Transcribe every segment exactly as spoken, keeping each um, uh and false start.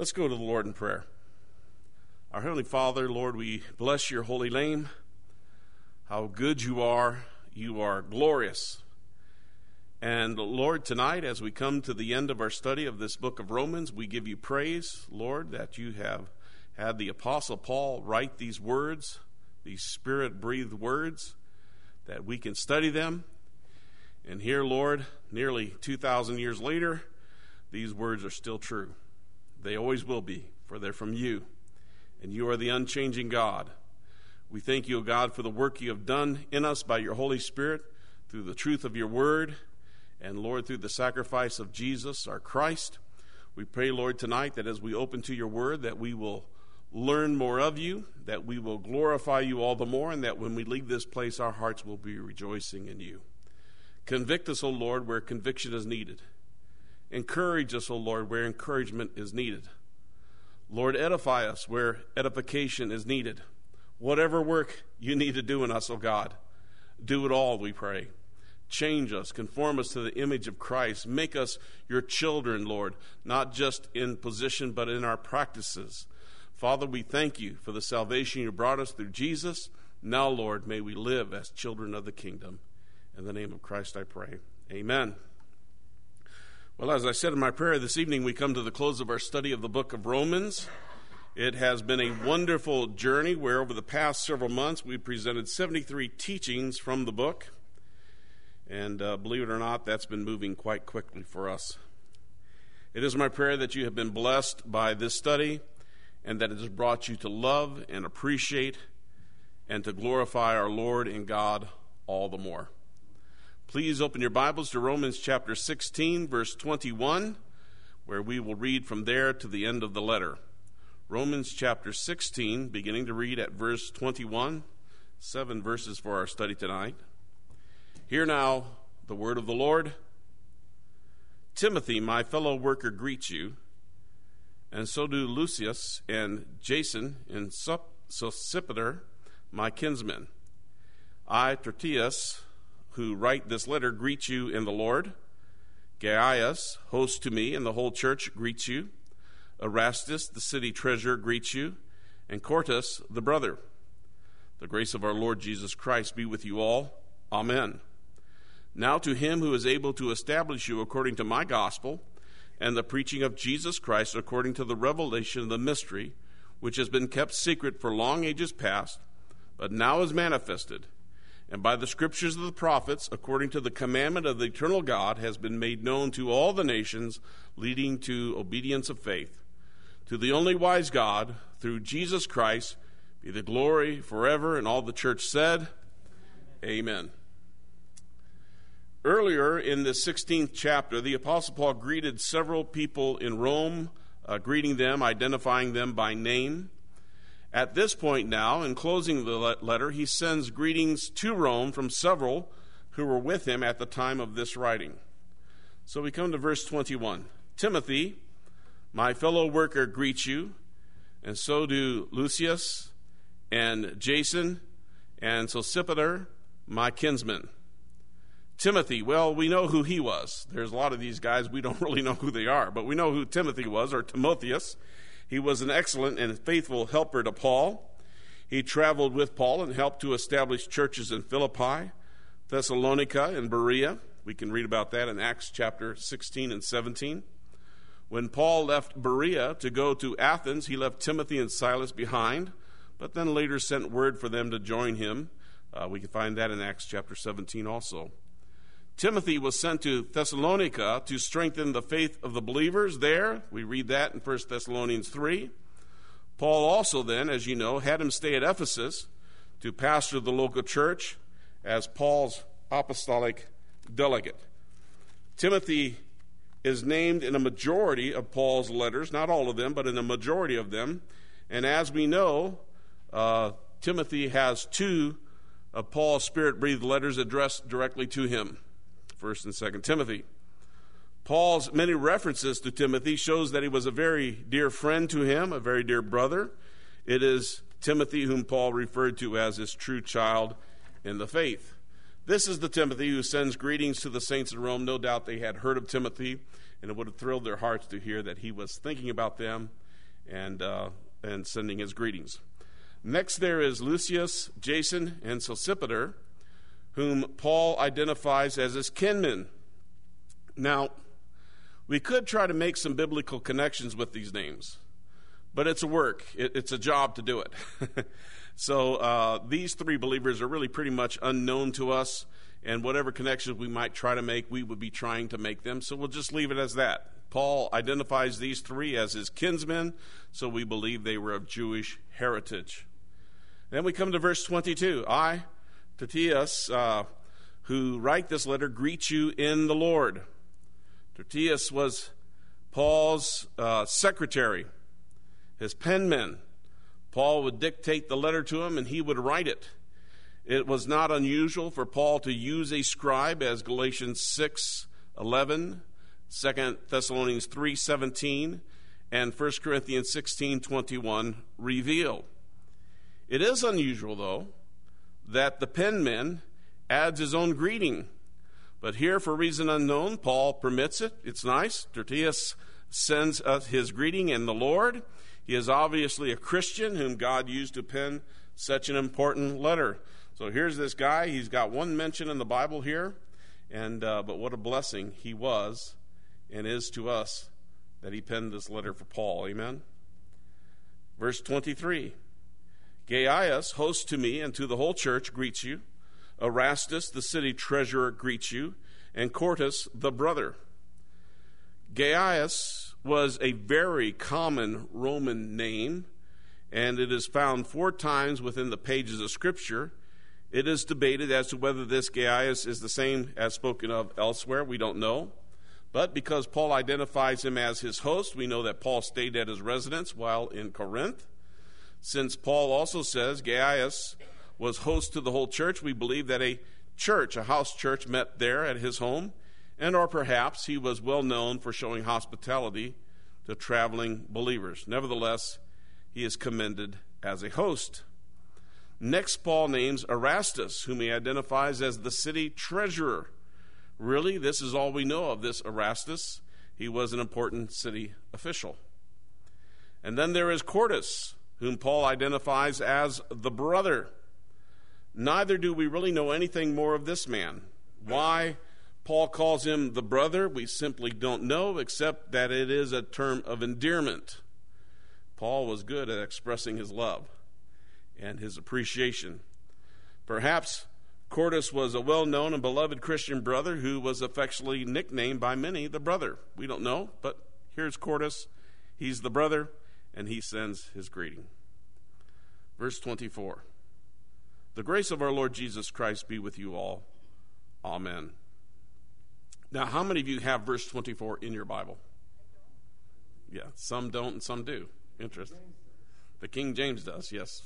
Let's go to the Lord in prayer. Our Heavenly Father, Lord, we bless your holy name. How good you are. You are glorious. And Lord, tonight as we come to the end of our study of this book of Romans, we give you praise, Lord, that you have had the Apostle Paul write these words, these Spirit-breathed words, that we can study them. And here, Lord, nearly two thousand years later, these words are still true. They always will be, for they're from you, and you are the unchanging God. We thank you, O God, for the work you have done in us by your Holy Spirit through the truth of your word, and, Lord, through the sacrifice of Jesus, our Christ. We pray, Lord, tonight that as we open to your word, that we will learn more of you, that we will glorify you all the more, and that when we leave this place, our hearts will be rejoicing in you. Convict us, O Lord, where conviction is needed. Encourage us, O Lord, where encouragement is needed. Lord, edify us where edification is needed. Whatever work you need to do in us, O God, do it all, we pray. Change us, conform us to the image of Christ. Make us your children, Lord, not just in position, but in our practices. Father, we thank you for the salvation you brought us through Jesus. Now, Lord, may we live as children of the kingdom. In the name of Christ I pray. Amen. Well, as I said in my prayer this evening, we come to the close of our study of the book of Romans. It has been a wonderful journey where over the past several months we've presented seventy-three teachings from the book. And uh, believe it or not, that's been moving quite quickly for us. It is my prayer that you have been blessed by this study and that it has brought you to love and appreciate and to glorify our Lord and God all the more. Please open your Bibles to Romans chapter sixteen, verse twenty-one, where we will read from there to the end of the letter. Romans chapter sixteen, beginning to read at verse twenty-one, seven verses for our study tonight. Hear now the word of the Lord. Timothy, my fellow worker, greets you, and so do Lucius and Jason and Sosipater, my kinsmen. I, Tertius, who write this letter, greet you in the Lord. Gaius, host to me, and the whole church greets you. Erastus, the city treasurer, greets you, and Quartus, the brother. The grace of our Lord Jesus Christ be with you all. Amen. Now to him who is able to establish you according to my gospel and the preaching of Jesus Christ according to the revelation of the mystery, which has been kept secret for long ages past, but now is manifested, and by the scriptures of the prophets, according to the commandment of the eternal God, has been made known to all the nations, leading to obedience of faith. To the only wise God, through Jesus Christ, be the glory forever. And all the church said, Amen. Earlier in the sixteenth chapter, the Apostle Paul greeted several people in Rome, uh, greeting them, identifying them by name. At this point now, in closing the letter, he sends greetings to Rome from several who were with him at the time of this writing. So we come to verse twenty-one. Timothy, my fellow worker, greets you, and so do Lucius and Jason and Sosipater, my kinsmen. Timothy, well, we know who he was. There's a lot of these guys, we don't really know who they are, but we know who Timothy was, or Timotheus. He was an excellent and faithful helper to Paul. He traveled with Paul and helped to establish churches in Philippi, Thessalonica, and Berea. We can read about that in Acts chapter sixteen and seventeen. When Paul left Berea to go to Athens, he left Timothy and Silas behind, but then later sent word for them to join him. Uh, we can find that in Acts chapter seventeen also. Timothy was sent to Thessalonica to strengthen the faith of the believers there. We read that in First Thessalonians three. Paul also then, as you know, had him stay at Ephesus to pastor the local church as Paul's apostolic delegate. Timothy is named in a majority of Paul's letters, not all of them, but in a majority of them. And as we know, uh, Timothy has two of Paul's Spirit-breathed letters addressed directly to him. First and Second Timothy. Paul's many references to Timothy shows that he was a very dear friend to him, a very dear brother. It is Timothy whom Paul referred to as his true child in the faith. This is the Timothy who sends greetings to the saints in Rome. No doubt they had heard of Timothy, and it would have thrilled their hearts to hear that he was thinking about them and uh, and sending his greetings. Next there is Lucius, Jason, and Sosipater, whom Paul identifies as his kinmen. Now, we could try to make some biblical connections with these names, but it's a work. It, it's a job to do it. So uh, these three believers are really pretty much unknown to us, and whatever connections we might try to make, we would be trying to make them. So we'll just leave it as that. Paul identifies these three as his kinsmen, so we believe they were of Jewish heritage. Then we come to verse twenty-two. I, Tertius, uh, who write this letter, greet you in the Lord. Tertius was Paul's uh, secretary, his penman. Paul would dictate the letter to him, and he would write it. It was not unusual for Paul to use a scribe, as Galatians six eleven, Second Thessalonians three seventeen, and First Corinthians sixteen twenty-one reveal. It is unusual, though, that the penman adds his own greeting. But here, for reason unknown, Paul permits it. It's nice. Tertius sends us his greeting in the Lord. He is obviously a Christian whom God used to pen such an important letter. So here's this guy. He's got one mention in the Bible here, and uh, but what a blessing he was and is to us that he penned this letter for Paul. Amen? Verse twenty-three. Gaius, host to me and to the whole church, greets you. Erastus, the city treasurer, greets you. And Quartus, the brother. Gaius was a very common Roman name, and it is found four times within the pages of Scripture. It is debated as to whether this Gaius is the same as spoken of elsewhere. We don't know. But because Paul identifies him as his host, we know that Paul stayed at his residence while in Corinth. Since Paul also says Gaius was host to the whole church, we believe that a church, a house church, met there at his home, and or perhaps he was well known for showing hospitality to traveling believers. Nevertheless, he is commended as a host. Next, Paul names Erastus, whom he identifies as the city treasurer. Really, this is all we know of this Erastus. He was an important city official. And then there is Quartus, whom Paul identifies as the brother. Neither do we really know anything more of this man. Why Paul calls him the brother, we simply don't know, except that it is a term of endearment. Paul was good at expressing his love and his appreciation. Perhaps Quartus was a well-known and beloved Christian brother who was affectionately nicknamed by many the brother. We don't know, but here's Quartus. He's the brother, and he sends his greeting. Verse twenty-four. The grace of our Lord Jesus Christ be with you all. Amen. Now, how many of you have verse twenty-four in your Bible? Yeah, some don't and some do. Interesting. The King James does, yes.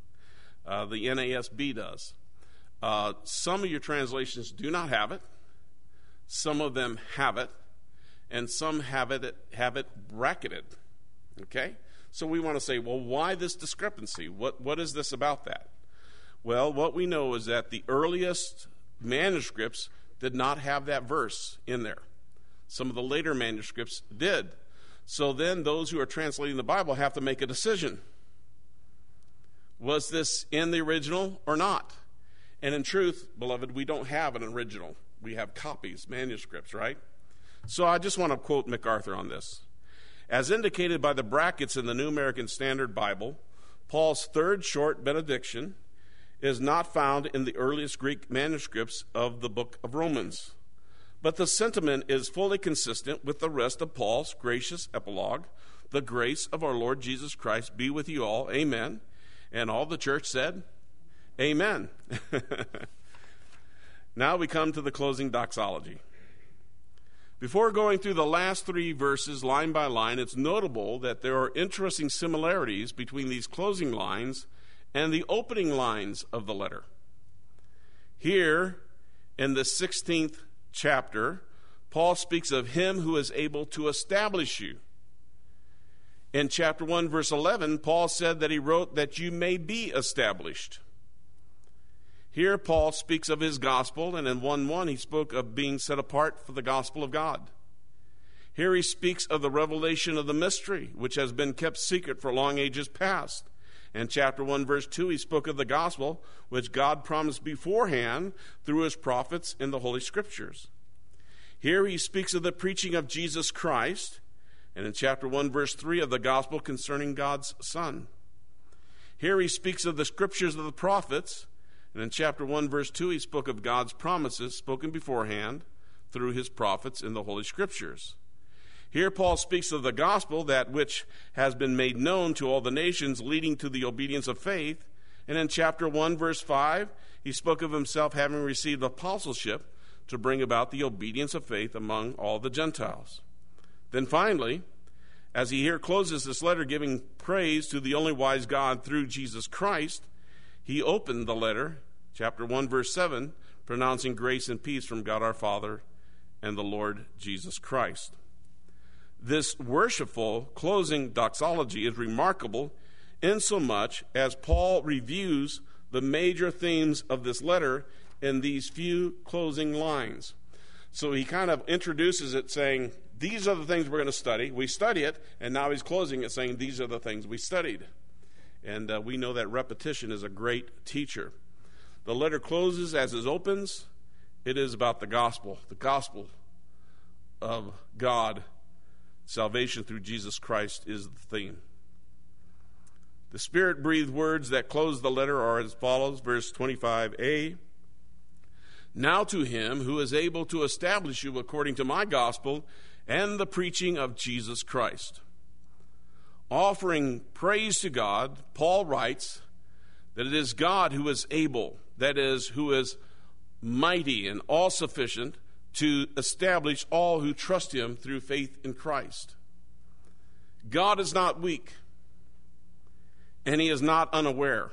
Uh, the N A S B does. Uh, some of your translations do not have it. Some of them have it. And some have it, have it bracketed. Okay? So we want to say, well, why this discrepancy? What What is this about that? Well, what we know is that the earliest manuscripts did not have that verse in there. Some of the later manuscripts did. So then those who are translating the Bible have to make a decision. Was this in the original or not? And in truth, beloved, we don't have an original. We have copies, manuscripts, right? So I just want to quote MacArthur on this. As indicated by the brackets in the New American Standard Bible, Paul's third short benediction is not found in the earliest Greek manuscripts of the book of Romans. But the sentiment is fully consistent with the rest of Paul's gracious epilogue. The grace of our Lord Jesus Christ be with you all. Amen. And all the church said, amen. Now we come to the closing doxology. Before going through the last three verses line by line, it's notable that there are interesting similarities between these closing lines and the opening lines of the letter. Here, in the sixteenth chapter, Paul speaks of him who is able to establish you. In chapter one, verse eleven, Paul said that he wrote that you may be established. Here, Paul speaks of his gospel, and in one one, he spoke of being set apart for the gospel of God. Here he speaks of the revelation of the mystery, which has been kept secret for long ages past. In chapter one, verse two, he spoke of the gospel, which God promised beforehand through his prophets in the Holy Scriptures. Here he speaks of the preaching of Jesus Christ, and in chapter one, verse three, of the gospel concerning God's Son. Here he speaks of the scriptures of the prophets, and in chapter one, verse two, he spoke of God's promises spoken beforehand through his prophets in the Holy Scriptures. Here Paul speaks of the gospel, that which has been made known to all the nations, leading to the obedience of faith. And in chapter one, verse five, he spoke of himself having received apostleship to bring about the obedience of faith among all the Gentiles. Then finally, as he here closes this letter giving praise to the only wise God through Jesus Christ, he opened the letter, chapter one, verse seven, pronouncing grace and peace from God our Father and the Lord Jesus Christ. This worshipful closing doxology is remarkable insomuch as Paul reviews the major themes of this letter in these few closing lines. So he kind of introduces it saying, these are the things we're going to study. We study it, and now he's closing it saying, these are the things we studied. And uh, we know that repetition is a great teacher. The letter closes as it opens. It is about the gospel, the gospel of God. Salvation through Jesus Christ is the theme. The Spirit-breathed words that close the letter are as follows, verse twenty-five a. Now to him who is able to establish you according to my gospel and the preaching of Jesus Christ. Offering praise to God, Paul writes that it is God who is able, that is, who is mighty and all-sufficient, to establish all who trust him through faith in Christ. God is not weak, and he is not unaware.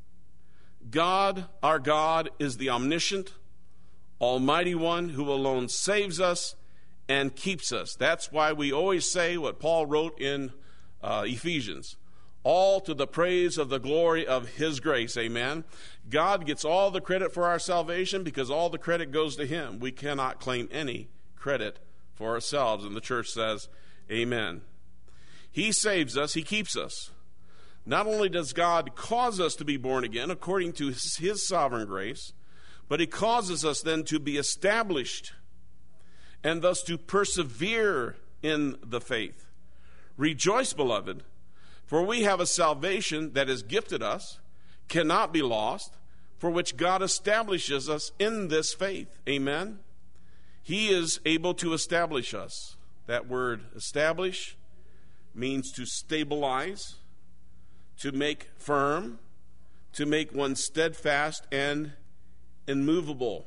God, our God, is the omniscient, almighty one who alone saves us and keeps us. That's why we always say what Paul wrote in uh, Ephesians. All to the praise of the glory of his grace. Amen. God gets all the credit for our salvation because all the credit goes to him. We cannot claim any credit for ourselves. And the church says, amen. He saves us. He keeps us. Not only does God cause us to be born again according to his, his sovereign grace, but he causes us then to be established and thus to persevere in the faith. Rejoice, beloved, for we have a salvation that is gifted us, cannot be lost, for which God establishes us in this faith. Amen? He is able to establish us. That word establish means to stabilize, to make firm, to make one steadfast and immovable.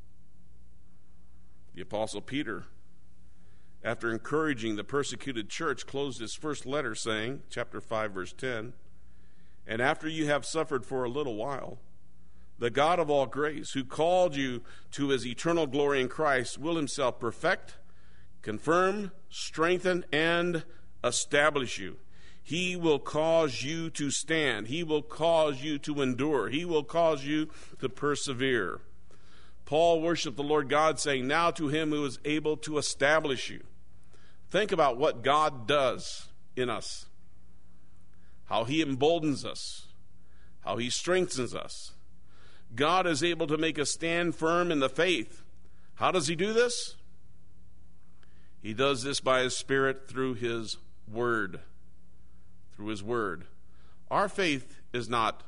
The Apostle Peter, after encouraging the persecuted church, closed his first letter saying, chapter five, verse ten, and after you have suffered for a little while, the God of all grace, who called you to his eternal glory in Christ, will himself perfect, confirm, strengthen, and establish you. He will cause you to stand. He will cause you to endure. He will cause you to persevere. Paul worshiped the Lord God, saying, now to him who is able to establish you. Think about what God does in us, how he emboldens us, how he strengthens us. God is able to make us stand firm in the faith. How does he do this? He does this by his Spirit through his word. Through his word. Our faith is not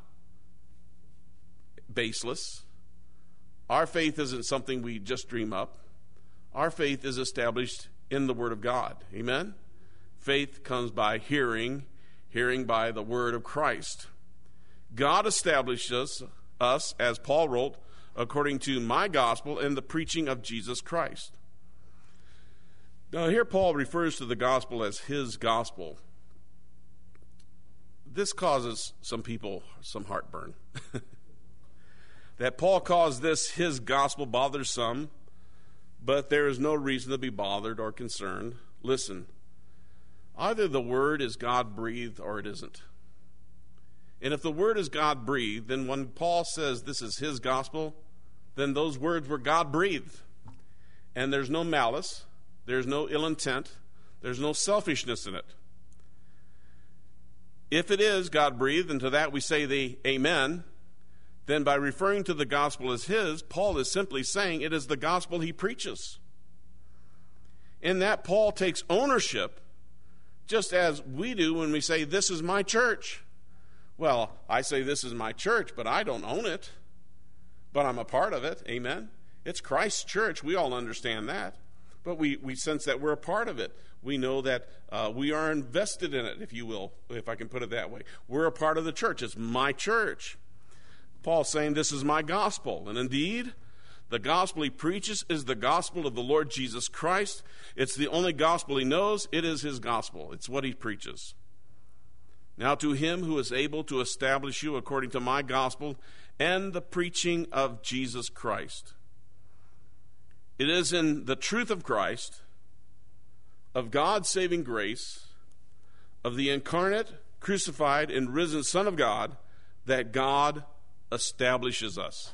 baseless. Our faith isn't something we just dream up. Our faith is established in the word of God. Amen? Faith comes by hearing, hearing by the word of Christ. God established us, us, as Paul wrote, according to my gospel and the preaching of Jesus Christ. Now here Paul refers to the gospel as his gospel. This causes some people some heartburn. That Paul calls this his gospel bothers some, but there is no reason to be bothered or concerned. Listen, either the word is God-breathed or it isn't. And if the word is God-breathed, then when Paul says this is his gospel, then those words were God-breathed. And there's no malice, there's no ill intent, There's no selfishness in it. If it is God-breathed, and to that we say the amen, then by referring to the gospel as his, Paul is simply saying it is the gospel he preaches. In that, Paul takes ownership, just as we do when we say, this is my church. Well, I say this is my church, but I don't own it. But I'm a part of it, amen? It's Christ's church, we all understand that. But we, we sense that we're a part of it. We know that uh, we are invested in it, if you will, if I can put it that way. We're a part of the church. It's my church. Paul's saying this is my gospel. And indeed, the gospel he preaches is the gospel of the Lord Jesus Christ. It's the only gospel he knows. It is his gospel. It's what he preaches. Now to him who is able to establish you according to my gospel and the preaching of Jesus Christ. It is in the truth of Christ, of God's saving grace, of the incarnate, crucified, and risen Son of God, that God establishes us.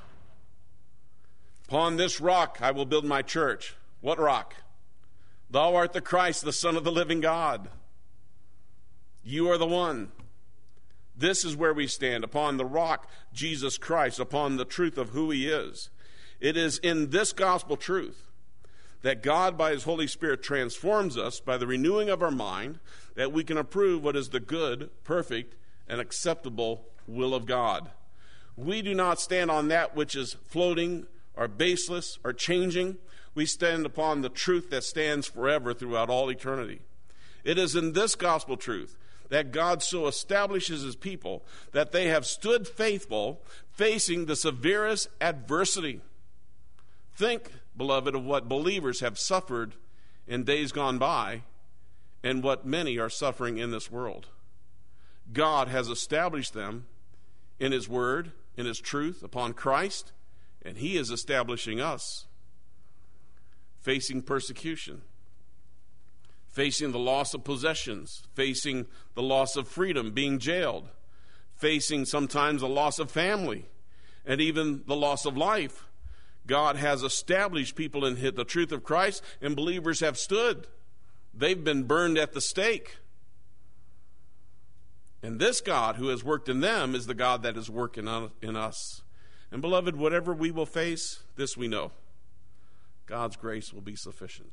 Upon this rock I will build my church. What rock? Thou art the Christ, the Son of the living God. You are the one. This is where we stand, upon the rock, Jesus Christ, upon the truth of who he is. It is in this gospel truth that God, by his Holy Spirit, transforms us by the renewing of our mind, that we can approve what is the good, perfect, and acceptable will of God. We do not stand on that which is floating or baseless or changing. We stand upon the truth that stands forever throughout all eternity. It is in this gospel truth that God so establishes his people that they have stood faithful, facing the severest adversity. Think, beloved, of what believers have suffered in days gone by and what many are suffering in this world. God has established them in his word, in his truth, upon Christ, and he is establishing us facing persecution, facing the loss of possessions, facing the loss of freedom, being jailed, facing sometimes the loss of family, and even the loss of life. God has established people in the truth of Christ, and believers have stood. They've been burned at the stake. And this God who has worked in them is the God that is working in us. And beloved, whatever we will face, this we know: God's grace will be sufficient.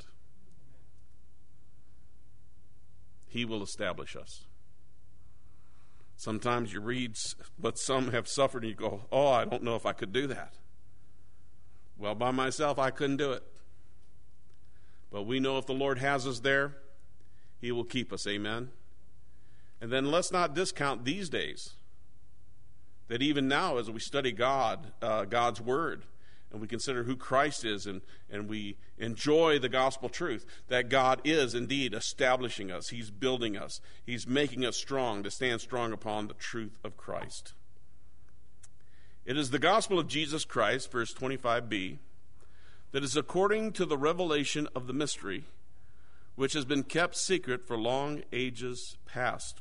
He will establish us. Sometimes you read what some have suffered and you go, oh, I don't know if I could do that. Well, by myself, I couldn't do it. But we know if the Lord has us there, he will keep us. Amen. And then let's not discount these days, that even now as we study God, uh, God's word, and we consider who Christ is, and, and we enjoy the gospel truth, that God is indeed establishing us. He's building us. He's making us strong to stand strong upon the truth of Christ. It is the gospel of Jesus Christ, verse twenty-five b, that is according to the revelation of the mystery, which has been kept secret for long ages past.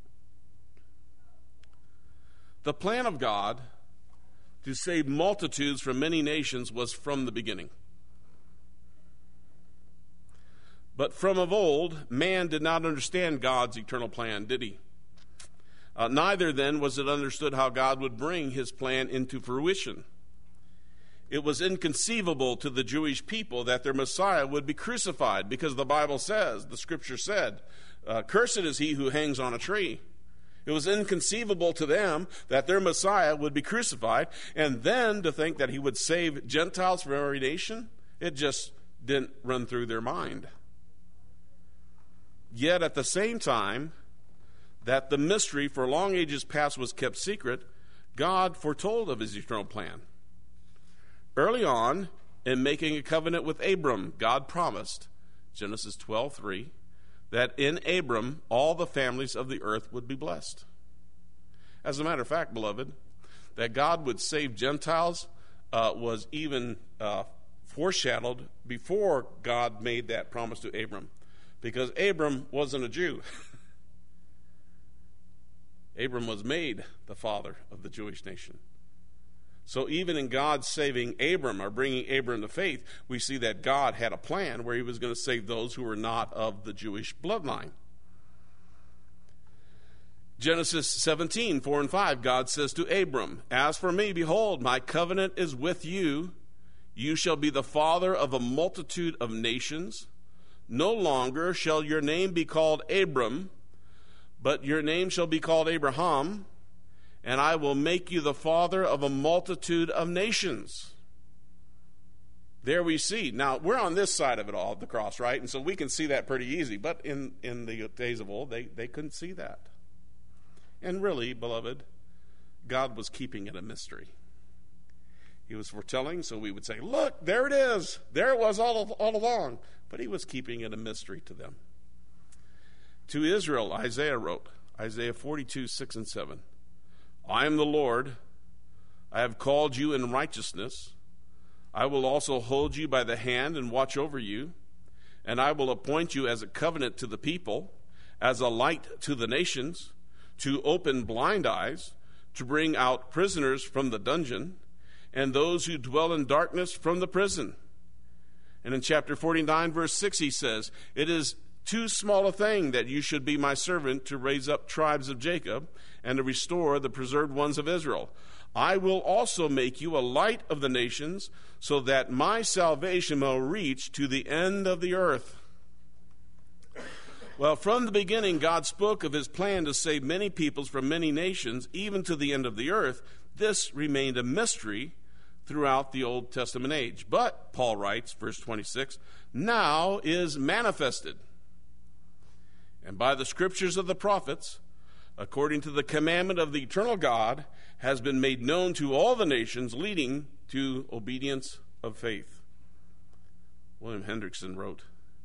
The plan of God to save multitudes from many nations was from the beginning. But from of old, man did not understand God's eternal plan, did he? Uh, neither then was it understood how God would bring his plan into fruition. It was inconceivable to the Jewish people that their Messiah would be crucified, because the Bible says, the scripture said, uh, cursed is he who hangs on a tree. It was inconceivable to them that their Messiah would be crucified, and then to think that he would save Gentiles from every nation, it just didn't run through their mind. Yet at the same time that the mystery for long ages past was kept secret, God foretold of his eternal plan. Early on, in making a covenant with Abram, God promised, Genesis twelve three, that in Abram all the families of the earth would be blessed. As a matter of fact, beloved, that God would save Gentiles uh, was even uh, foreshadowed before God made that promise to Abram, because Abram wasn't a Jew. Abram was made the father of the Jewish nation. So even in God saving Abram or bringing Abram to faith, we see that God had a plan where he was going to save those who were not of the Jewish bloodline. Genesis seventeen, four and five, God says to Abram, "As for me, behold, my covenant is with you. You shall be the father of a multitude of nations. No longer shall your name be called Abram, but your name shall be called Abraham, and I will make you the father of a multitude of nations." There we see. Now, we're on this side of it all, the cross, right? And so we can see that pretty easy. But in, in the days of old, they, they couldn't see that. And really, beloved, God was keeping it a mystery. He was foretelling, so we would say, look, there it is. There it was all, all along. But he was keeping it a mystery to them. To Israel, Isaiah wrote, Isaiah forty-two, six and seven, "I am the Lord. I have called you in righteousness. I will also hold you by the hand and watch over you. And I will appoint you as a covenant to the people, as a light to the nations, to open blind eyes, to bring out prisoners from the dungeon, and those who dwell in darkness from the prison." And in chapter forty-nine, verse six, he says, "It is too small a thing that you should be my servant to raise up tribes of Jacob and to restore the preserved ones of Israel. I will also make you a light of the nations, so that my salvation will reach to the end of the earth." Well, from the beginning, God spoke of his plan to save many peoples from many nations, even to the end of the earth. This remained a mystery throughout the Old Testament age. But, Paul writes, verse twenty-six, "now is manifested, and by the scriptures of the prophets, according to the commandment of the eternal God, has been made known to all the nations, leading to obedience of faith." William Hendrickson wrote,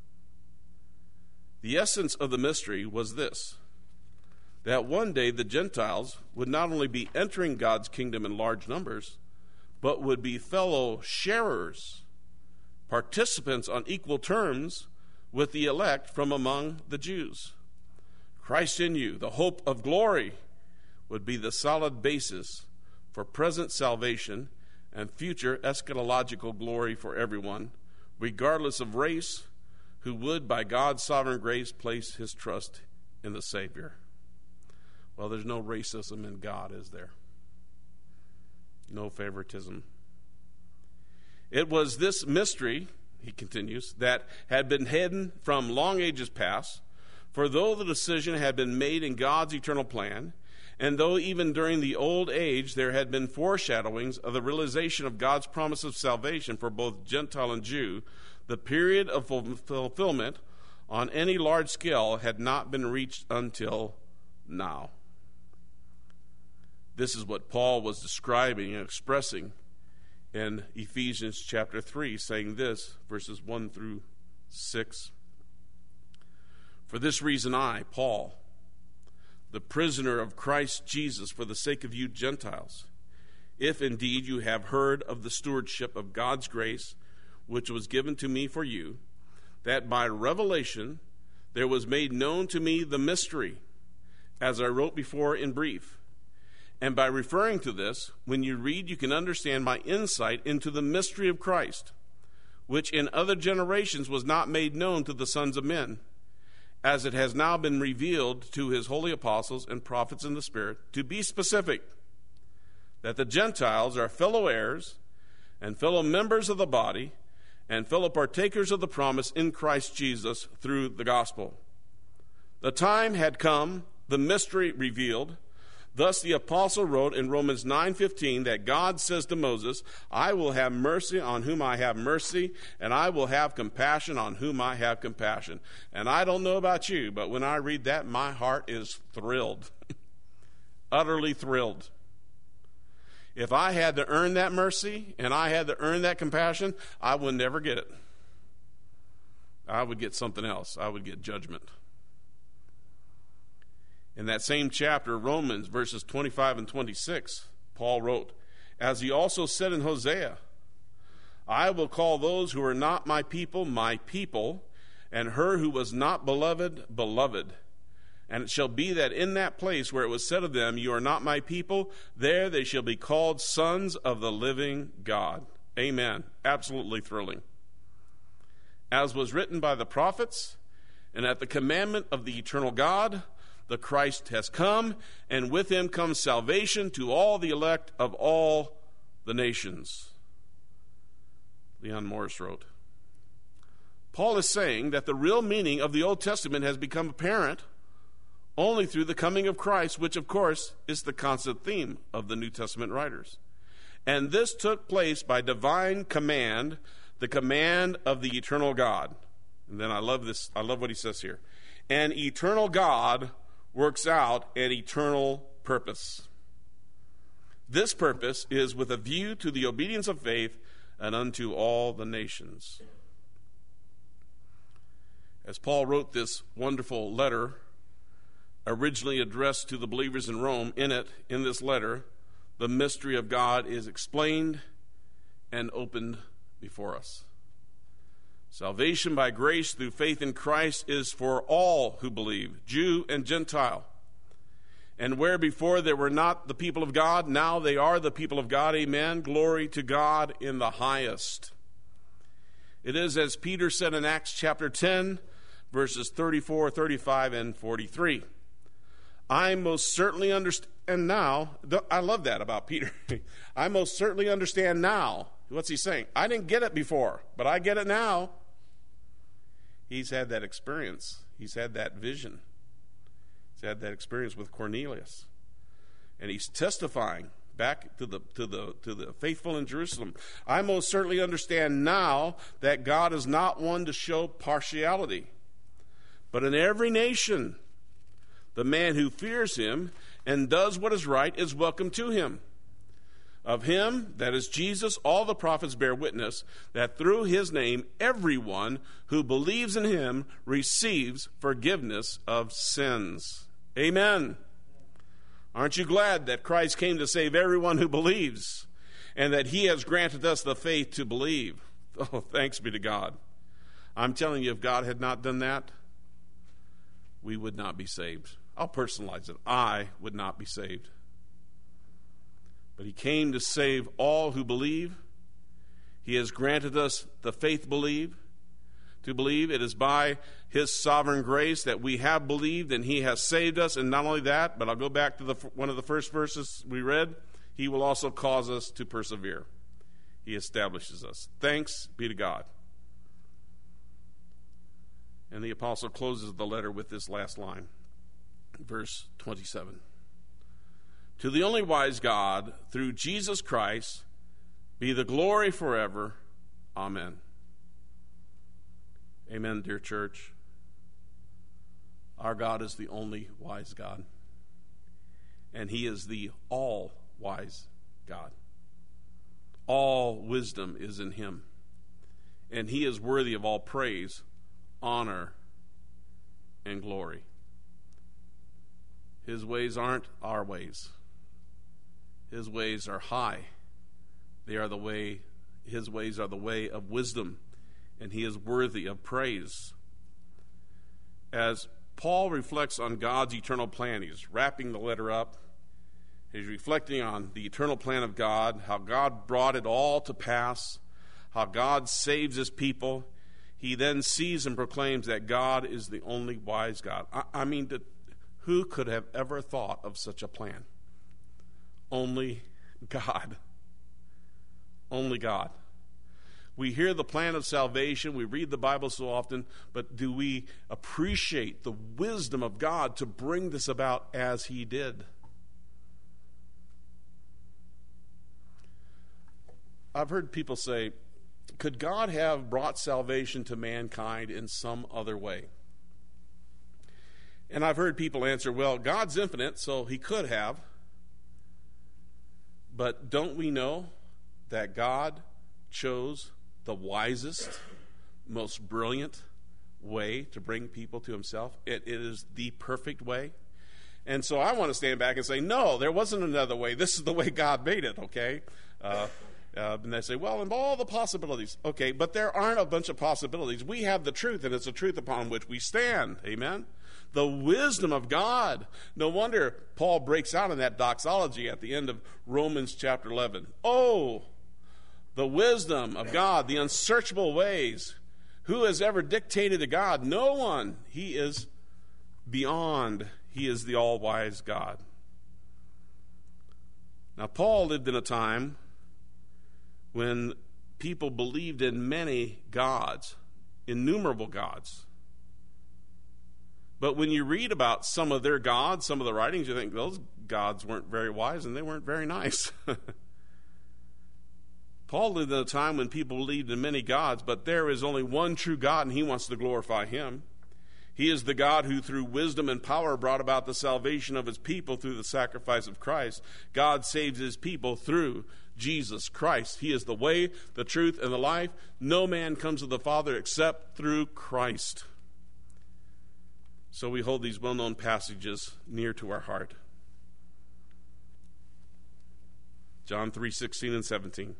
"The essence of the mystery was this, that one day the Gentiles would not only be entering God's kingdom in large numbers, but would be fellow sharers, participants on equal terms with the elect from among the Jews. Christ in you, the hope of glory, would be the solid basis for present salvation and future eschatological glory for everyone, regardless of race, who would, by God's sovereign grace, place his trust in the Savior." Well, there's no racism in God, is there? No favoritism. It was this mystery, he continues, that had been hidden from long ages past, for though the decision had been made in God's eternal plan, and though even during the old age there had been foreshadowings of the realization of God's promise of salvation for both Gentile and Jew, the period of fulfillment on any large scale had not been reached until now. This is what Paul was describing and expressing in Ephesians chapter three, saying this, verses one through six. "For this reason I, Paul, the prisoner of Christ Jesus, for the sake of you Gentiles, if indeed you have heard of the stewardship of God's grace, which was given to me for you, that by revelation there was made known to me the mystery, as I wrote before in brief. And by referring to this, when you read, you can understand my insight into the mystery of Christ, which in other generations was not made known to the sons of men, as it has now been revealed to his holy apostles and prophets in the Spirit. To be specific, that the Gentiles are fellow heirs and fellow members of the body and fellow partakers of the promise in Christ Jesus through the gospel. The time had come, the mystery revealed. Thus the apostle wrote in Romans nine fifteen that God says to Moses, I will have mercy on whom I have mercy, and I will have compassion on whom I have compassion. And I don't know about you, but when I read that, my heart is thrilled, utterly thrilled. If I had to earn that mercy and I had to earn that compassion, I would never get it. I would get something else. I would get judgment. In that same chapter, Romans, verses twenty-five and twenty-six, Paul wrote, as he also said in Hosea, I will call those who are not my people, my people, and her who was not beloved, beloved. And it shall be that in that place where it was said of them, you are not my people, there they shall be called sons of the living God. Amen. Absolutely thrilling. As was written by the prophets, and at the commandment of the eternal God, the Christ has come, and with him comes salvation to all the elect of all the nations. Leon Morris wrote. Paul is saying that the real meaning of the Old Testament has become apparent only through the coming of Christ, which, of course, is the constant theme of the New Testament writers. And this took place by divine command, the command of the eternal God. And then I love this, I love what he says here. An eternal God works out an eternal purpose. This purpose is with a view to the obedience of faith and unto all the nations. As Paul wrote this wonderful letter, originally addressed to the believers in Rome, in it, in this letter, the mystery of God is explained and opened before us. Salvation by grace through faith in Christ is for all who believe, Jew and Gentile. And where before there were not the people of God, now they are the people of God. Amen. Glory to God in the highest. It is as Peter said in Acts chapter ten, verses thirty-four, thirty-five, and forty-three. I most certainly understand now. I love that about Peter. I most certainly understand now. What's he saying? I didn't get it before, but I get it now. He's had that experience. He's had that vision. He's had that experience with Cornelius. And he's testifying back to the to the to the faithful in Jerusalem. I most certainly understand now that God is not one to show partiality, but in every nation the man who fears him and does what is right is welcome to him. Of him, that is Jesus, all the prophets bear witness that through his name everyone who believes in him receives forgiveness of sins. Amen. Aren't you glad that Christ came to save everyone who believes, and that he has granted us the faith to believe? Oh, thanks be to God. I'm telling you, if God had not done that, we would not be saved. I'll personalize it. I would not be saved. But he came to save all who believe. He has granted us the faith believe, to believe. It is by his sovereign grace that we have believed, and he has saved us. And not only that, but I'll go back to the, one of the first verses we read. He will also cause us to persevere. He establishes us. Thanks be to God. And the apostle closes the letter with this last line, verse twenty-seven. To the only wise God, through Jesus Christ, be the glory forever. Amen. Amen, dear church. Our God is the only wise God, and he is the all-wise God. All wisdom is in him, and he is worthy of all praise, honor, and glory. His ways aren't our ways. His ways are high. They are the way, his ways are the way of wisdom, and he is worthy of praise. As Paul reflects on God's eternal plan, he's wrapping the letter up. He's reflecting on the eternal plan of God, how God brought it all to pass, how God saves his people. He then sees and proclaims that God is the only wise God. I, I mean, the, who could have ever thought of such a plan? Only God. Only God. We hear the plan of salvation, we read the Bible so often, but do we appreciate the wisdom of God to bring this about as he did? I've heard people say, could God have brought salvation to mankind in some other way? And I've heard people answer, well, God's infinite, so he could have. But don't we know that God chose the wisest, most brilliant way to bring people to himself? It, it is the perfect way. And so I want to stand back and say, no, there wasn't another way. This is the way God made it, okay? Uh, uh, and they say, well, in all the possibilities. Okay, but there aren't a bunch of possibilities. We have the truth, and it's the truth upon which we stand. Amen? the wisdom of God. No wonder Paul breaks out in that doxology at the end of Romans chapter eleven. Oh, the wisdom of God, the unsearchable ways. Who has ever dictated to God? No one. He is beyond. He is the all-wise God. Now, Paul lived in a time when people believed in many gods, innumerable gods. But when you read about some of their gods, some of the writings, you think those gods weren't very wise and they weren't very nice. Paul lived in a time when people believed in many gods, but there is only one true God, and he wants to glorify him. He is the God who through wisdom and power brought about the salvation of his people through the sacrifice of Christ. God saves his people through Jesus Christ. He is the way, the truth, and the life. No man comes to the Father except through Christ. So we hold these well-known passages near to our heart. John three sixteen and seventeen.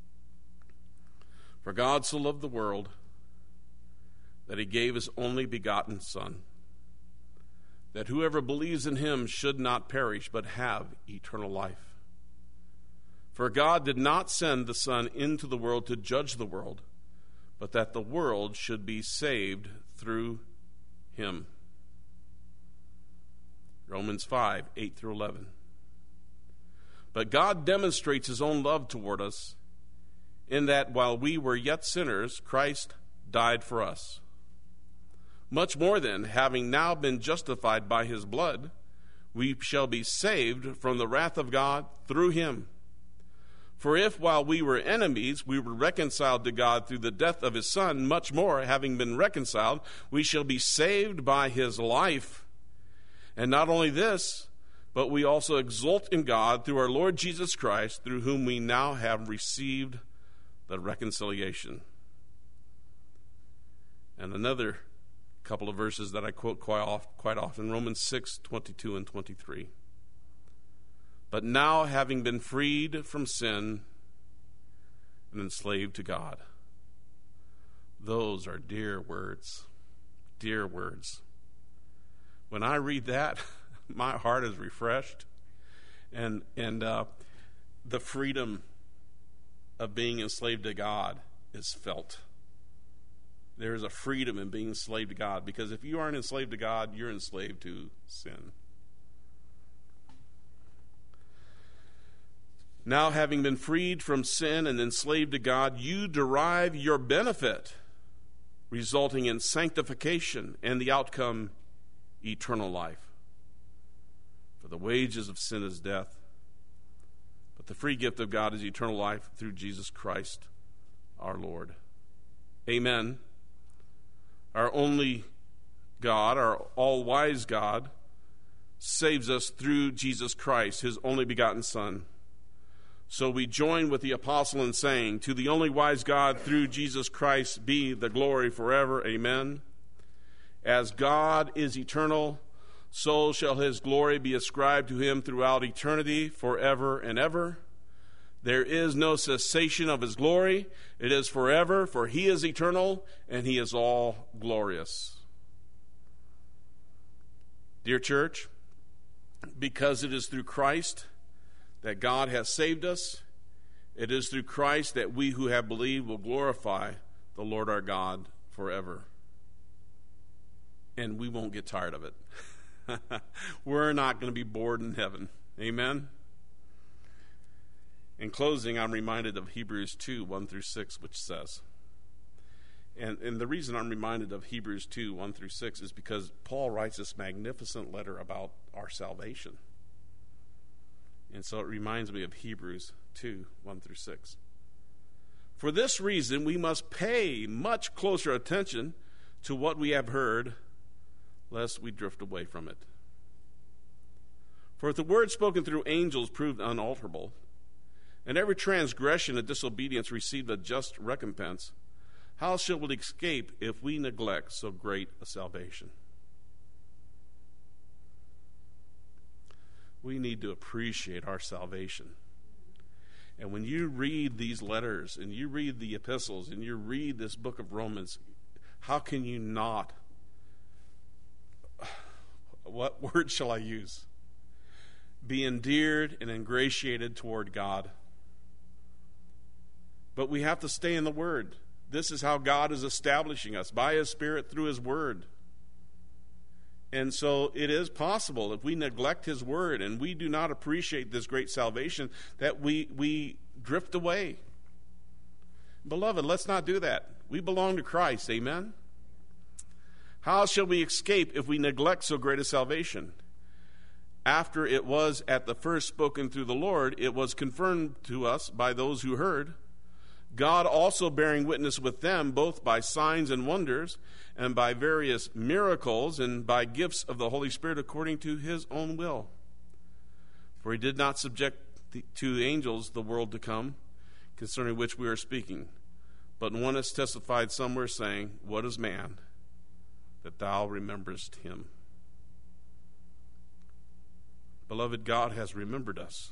For God so loved the world that he gave his only begotten Son, that whoever believes in him should not perish, but have eternal life. For God did not send the Son into the world to judge the world, but that the world should be saved through him. Romans five, eight through eleven. But God demonstrates his own love toward us, in that while we were yet sinners, Christ died for us. Much more then, having now been justified by his blood, we shall be saved from the wrath of God through him. For if while we were enemies, we were reconciled to God through the death of his Son, much more, having been reconciled, we shall be saved by his life. And not only this, but we also exult in God through our Lord Jesus Christ, through whom we now have received the reconciliation. And another couple of verses that I quote quite often, quite often Romans six, twenty-two and twenty-three. But now, having been freed from sin and enslaved to God. Those are dear words. Dear words. When I read that, my heart is refreshed. And, and uh, the freedom of being enslaved to God is felt. There is a freedom in being enslaved to God, because if you aren't enslaved to God, you're enslaved to sin. Now, having been freed from sin and enslaved to God, you derive your benefit, resulting in sanctification and the outcome, eternal life. For the wages of sin is death, but the free gift of God is eternal life through Jesus Christ our Lord. Amen. Our only God, our all-wise God, saves us through Jesus Christ, his only begotten Son. So we join with the apostle in saying, to the only wise God through Jesus Christ be the glory forever. Amen. As God is eternal, so shall his glory be ascribed to him throughout eternity, forever and ever. There is no cessation of his glory. It is forever, for he is eternal, and he is all glorious. Dear church, because it is through Christ that God has saved us, it is through Christ that we who have believed will glorify the Lord our God forever. And we won't get tired of it. We're not going to be bored in heaven. Amen? In closing, I'm reminded of Hebrews two, one through six, which says, and, and the reason I'm reminded of Hebrews two, one through six is because Paul writes this magnificent letter about our salvation. And so it reminds me of Hebrews two, one through six. For this reason, we must pay much closer attention to what we have heard, lest we drift away from it. For if the word spoken through angels proved unalterable, and every transgression and disobedience received a just recompense, how shall we escape if we neglect so great a salvation? We need to appreciate our salvation. And when you read these letters, and you read the epistles, and you read this book of Romans, how can you not what word shall I use? Be endeared and ingratiated toward God. But we have to stay in the Word. This is how God is establishing us, by His Spirit through His Word. And so it is possible, if we neglect His Word and we do not appreciate this great salvation, that we, we drift away. Beloved, let's not do that. We belong to Christ, amen? How shall we escape if we neglect so great a salvation? After it was at the first spoken through the Lord, it was confirmed to us by those who heard, God also bearing witness with them, both by signs and wonders, and by various miracles, and by gifts of the Holy Spirit according to His own will. For He did not subject the, to angels the world to come, concerning which we are speaking. But one has testified somewhere, saying, What is man, that thou rememberest him? Beloved, God has remembered us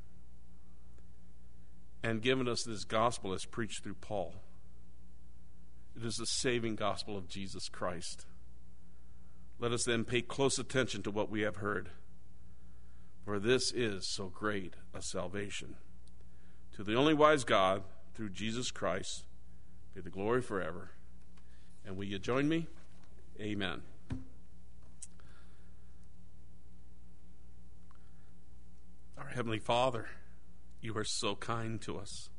and given us this gospel as preached through Paul. It is the saving gospel of Jesus Christ. Let us then pay close attention to what we have heard, for this is so great a salvation. To the only wise God, through Jesus Christ, be the glory forever. And will you join me? Amen. Our Heavenly Father, You are so kind to us.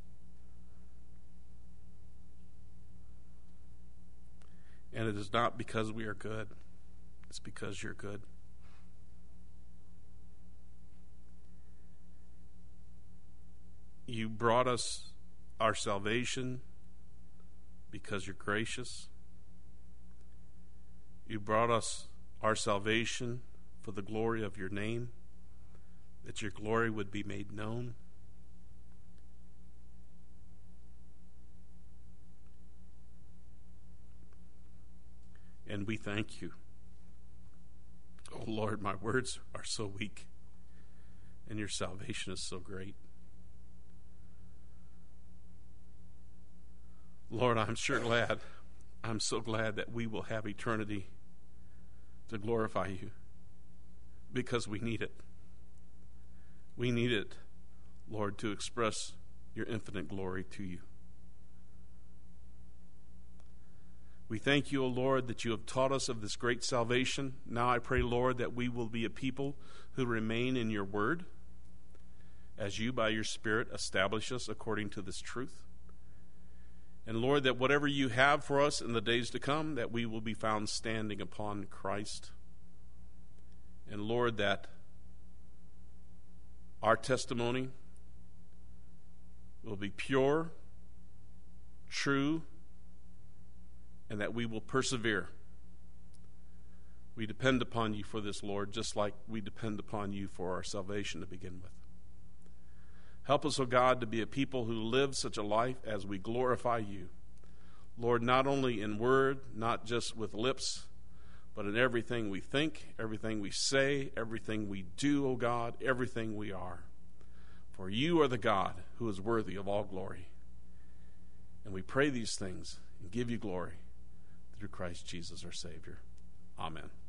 And it is not because we are good. It's because You're good. You brought us our salvation because You're gracious. You brought us our salvation for the glory of Your name, that Your glory would be made known. And we thank You. Oh Lord, my words are so weak, and Your salvation is so great. Lord, I'm sure glad, I'm so glad that we will have eternity to glorify You, because we need it. We need it, Lord, to express Your infinite glory to You. We thank You, O Lord, that You have taught us of this great salvation. Now I pray, Lord, that we will be a people who remain in Your word, as You, by Your Spirit, establish us according to this truth. And Lord, that whatever You have for us in the days to come, that we will be found standing upon Christ. And Lord, that our testimony will be pure, true, and that we will persevere. We depend upon You for this, Lord, just like we depend upon You for our salvation to begin with. Help us, O God, to be a people who live such a life as we glorify You. Lord, not only in word, not just with lips, but in everything we think, everything we say, everything we do, O God, everything we are. For You are the God who is worthy of all glory. And we pray these things and give You glory through Christ Jesus our Savior. Amen.